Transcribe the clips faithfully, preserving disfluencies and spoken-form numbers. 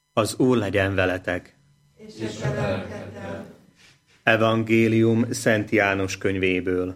Az Úr legyen veletek. És a lelkeddel. Evangélium Szent János könyvéből.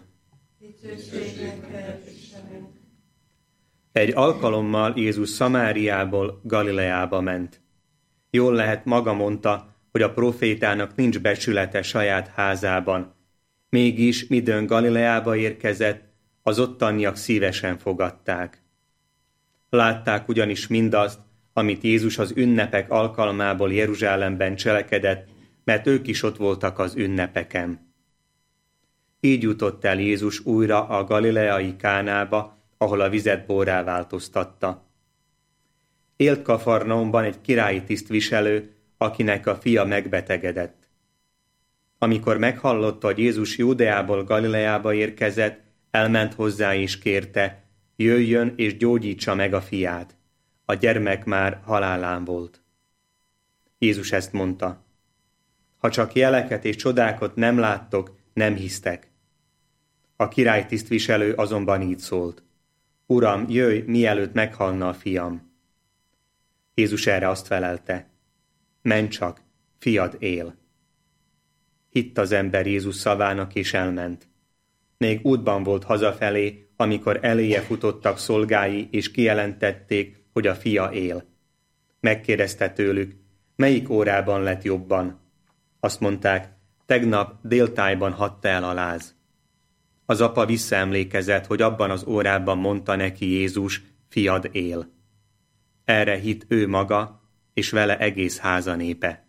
Egy alkalommal Jézus Szamáriából Galileába ment. Jól lehet, maga mondta, hogy a profétának nincs becsülete saját házában. Mégis, midőn Galileába érkezett, az ottaniak szívesen fogadták. Látták ugyanis mindazt, amit Jézus az ünnepek alkalmából Jeruzsálemben cselekedett, mert ők is ott voltak az ünnepeken. Így jutott el Jézus újra a galileai Kánába, ahol a vizet borrá változtatta. Élt Kafarnaumban egy királyi tisztviselő, akinek a fia megbetegedett. Amikor meghallotta, hogy Jézus Júdeából Galileába érkezett, elment hozzá és kérte, jöjjön és gyógyítsa meg a fiát. A gyermek már halálán volt. Jézus ezt mondta. Ha csak jeleket és csodákat nem láttok, nem hisztek. A király tisztviselő azonban így szólt. Uram, jöjj, mielőtt meghalna a fiam. Jézus erre azt felelte. Menj csak, fiad él. Hitt az ember Jézus szavának és elment. Még útban volt hazafelé, amikor eléje futottak szolgái és kijelentették, hogy a fia él. Megkérdezte tőlük, melyik órában lett jobban? Azt mondták, tegnap déltájban hadta el a láz. Az apa visszaemlékezett, hogy abban az órában mondta neki Jézus, fiad él. Erre hitt ő maga, és vele egész háza népe.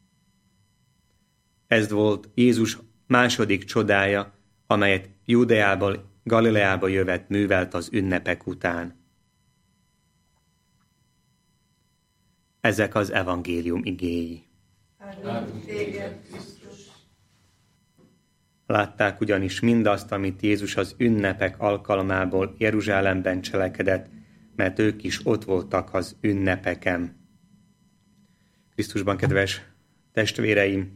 Ez volt Jézus második csodája, amelyet Júdeából Galileába jövet művelt az ünnepek után. Ezek az evangélium igéi. Látták ugyanis mindazt, amit Jézus az ünnepek alkalmából Jeruzsálemben cselekedett, mert ők is ott voltak az ünnepeken. Krisztusban, kedves testvéreim!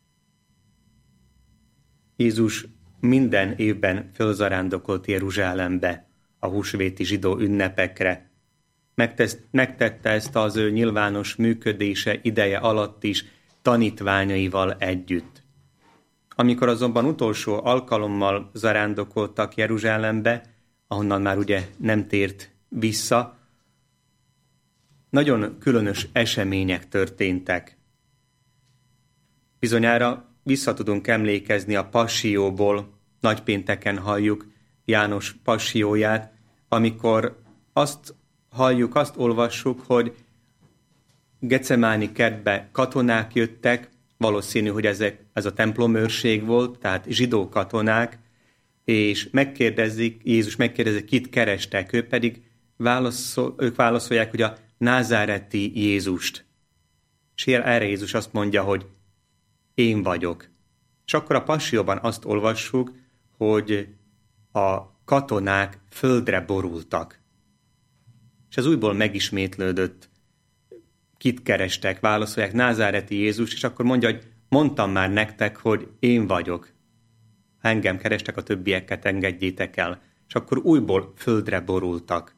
Jézus minden évben fölzarándokolt Jeruzsálembe a húsvéti zsidó ünnepekre. Megtesz, megtette ezt az ő nyilvános működése ideje alatt is tanítványaival együtt. Amikor azonban utolsó alkalommal zarándokoltak Jeruzsálembe, ahonnan már ugye nem tért vissza, nagyon különös események történtek. Bizonyára vissza tudunk emlékezni a Passió-ból, nagypénteken halljuk János Passió-ját, amikor azt halljuk, azt olvassuk, hogy Gecemáni kertbe katonák jöttek, valószínű, hogy ezek, ez a templomőrség volt, tehát zsidó katonák, és megkérdezik, Jézus megkérdezik, kit kerestek, ő pedig válaszol, ők válaszolják, hogy a názáreti Jézust. És erre Jézus azt mondja, hogy én vagyok. És akkor a Passió-ban azt olvassuk, hogy a katonák földre borultak. És ez újból megismétlődött. Kit kerestek, válaszolják, názáreti Jézus, és akkor mondja, hogy mondtam már nektek, hogy én vagyok. Ha engem kerestek, a többieket engedjétek el. És akkor újból földre borultak.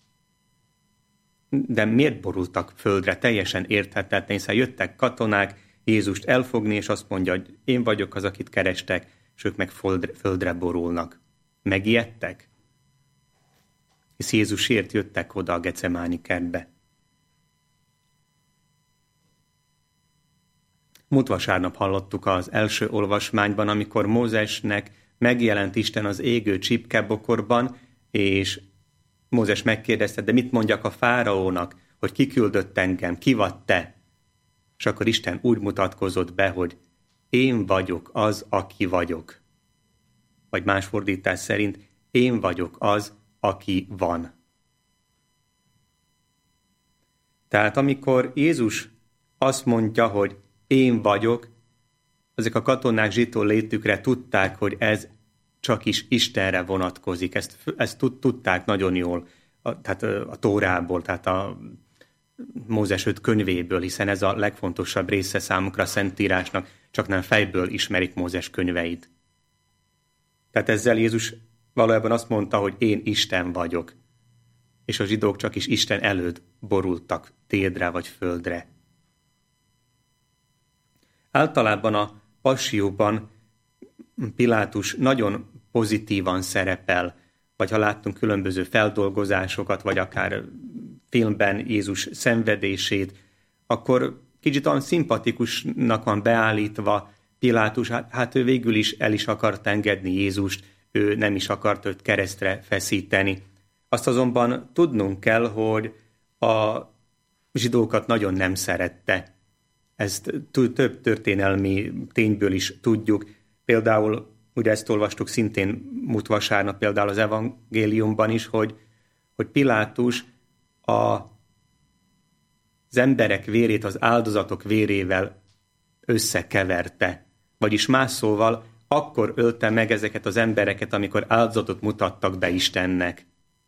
De miért borultak földre? Teljesen érthetetlen, hiszen jöttek katonák Jézust elfogni, és azt mondja, hogy én vagyok az, akit kerestek, és ők meg földre, földre borulnak. Megijedtek? Hisz Jézusért jöttek oda a Gecemáni kertbe. Múlt vasárnap hallottuk az első olvasmányban, amikor Mózesnek megjelent Isten az égő csipkebokorban, és Mózes megkérdezte, de mit mondjak a fáraónak, hogy ki küldött engem, ki vagy te? És akkor Isten úgy mutatkozott be, hogy én vagyok az, aki vagyok. Vagy más fordítás szerint, én vagyok az, aki van. Tehát amikor Jézus azt mondja, hogy én vagyok, ezek a katonák zsidó létükre tudták, hogy ez csak is Istenre vonatkozik. Ezt, ezt tudták nagyon jól, a, tehát a Tórából, tehát a Mózes öt könyvéből, hiszen ez a legfontosabb része számukra a Szentírásnak, csak nem fejből ismerik Mózes könyveit. Tehát ezzel Jézus valójában azt mondta, hogy én Isten vagyok, és a zsidók csak is Isten előtt borultak térdre vagy földre. Általában a Passióban Pilátus nagyon pozitívan szerepel, vagy ha láttunk különböző feldolgozásokat, vagy akár filmben Jézus szenvedését, akkor kicsit olyan szimpatikusnak van beállítva Pilátus, hát, hát ő végül is el is akart engedni Jézust, ő nem is akart őt keresztre feszíteni. Azt azonban tudnunk kell, hogy a zsidókat nagyon nem szerette. Ezt több történelmi tényből is tudjuk. Például, ugye ezt olvastuk szintén múlt vasárnap, például az evangéliumban is, hogy, hogy Pilátus a, az emberek vérét az áldozatok vérével összekeverte. Vagyis más szóval, akkor ölte meg ezeket az embereket, amikor áldozatot mutattak be Istennek.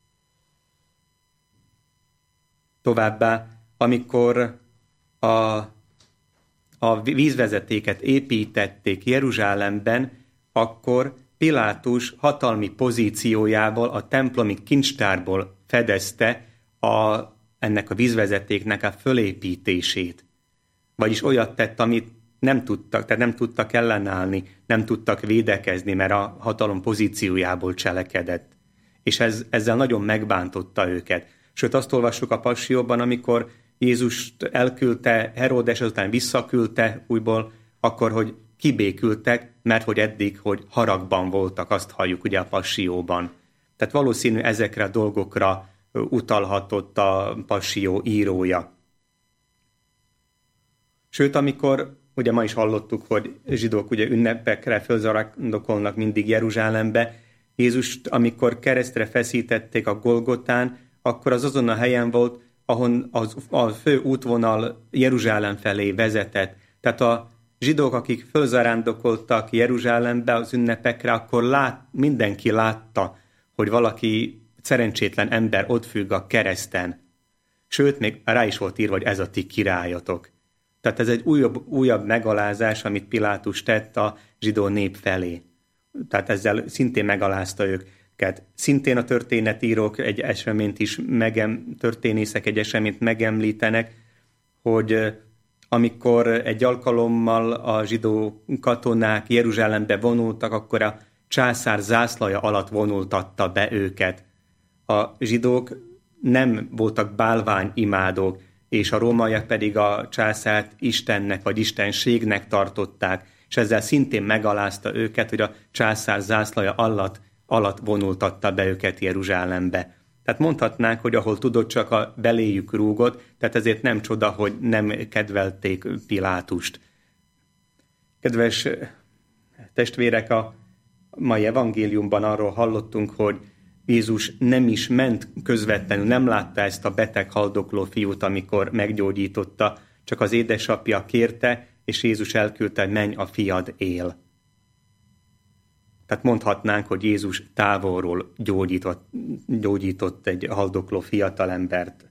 Továbbá, amikor a, a vízvezetéket építették Jeruzsálemben, akkor Pilátus hatalmi pozíciójával a templomi kincstárból fedezte a, ennek a vízvezetéknek a fölépítését. Vagyis olyat tett, amit nem tudtak, tehát nem tudtak ellenállni, nem tudtak védekezni, mert a hatalom pozíciójából cselekedett. És ez, ezzel nagyon megbántotta őket. Sőt, azt olvassuk a Passióban, amikor Jézust elküldte, Heródes azután visszaküldte újból, akkor, hogy kibékültek, mert hogy eddig, hogy haragban voltak, azt halljuk ugye a Passióban. Tehát valószínű ezekre a dolgokra utalhatott a Passió írója. Sőt, amikor, ugye ma is hallottuk, hogy zsidók ugye ünnepekre fölzarandokolnak mindig Jeruzsálembe, Jézust, amikor keresztre feszítették a Golgotán, akkor az azon a helyen volt, ahon az, a fő útvonal Jeruzsálem felé vezetett. Tehát a zsidók, akik fölzarándokoltak Jeruzsálembe az ünnepekre, akkor lát, mindenki látta, hogy valaki szerencsétlen ember ott függ a kereszten. Sőt, még rá is volt írva, hogy ez a ti királyatok. Tehát ez egy újabb, újabb megalázás, amit Pilátus tett a zsidó nép felé. Tehát ezzel szintén megalázta őket. Szintén a történetírók egy eseményt is, megem, történészek egy eseményt megemlítenek, hogy amikor egy alkalommal a zsidó katonák Jeruzsálembe vonultak, akkor a császár zászlaja alatt vonultatta be őket. A zsidók nem voltak bálványimádók, és a rómaiak pedig a császárt Istennek vagy istenségnek tartották, és ezzel szintén megalázta őket, hogy a császár zászlaja alatt, alatt vonultatta be őket Jeruzsálembe. Tehát mondhatnánk, hogy ahol tudott, csak a beléjük rúgott, tehát ezért nem csoda, hogy nem kedvelték Pilátust. Kedves testvérek, a mai evangéliumban arról hallottunk, hogy Jézus nem is ment közvetlenül, nem látta ezt a beteg haldokló fiút, amikor meggyógyította, csak az édesapja kérte, és Jézus elküldte, hogy menj, a fiad él. Tehát mondhatnánk, hogy Jézus távolról gyógyított, gyógyított egy haldokló fiatalembert.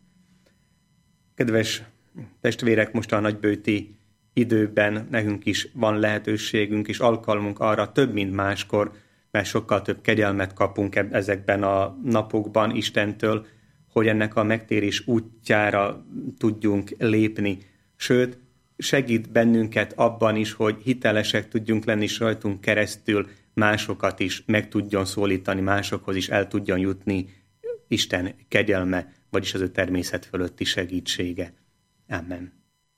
Kedves testvérek, most a nagybőti időben nekünk is van lehetőségünk és alkalmunk arra több, mint máskor, mert sokkal több kegyelmet kapunk ezekben a napokban Istentől, hogy ennek a megtérés útjára tudjunk lépni. Sőt, segít bennünket abban is, hogy hitelesek tudjunk lenni, és rajtunk keresztül másokat is meg tudjon szólítani, másokhoz is el tudjon jutni Isten kegyelme, vagyis az ő természet fölötti segítsége. Amen.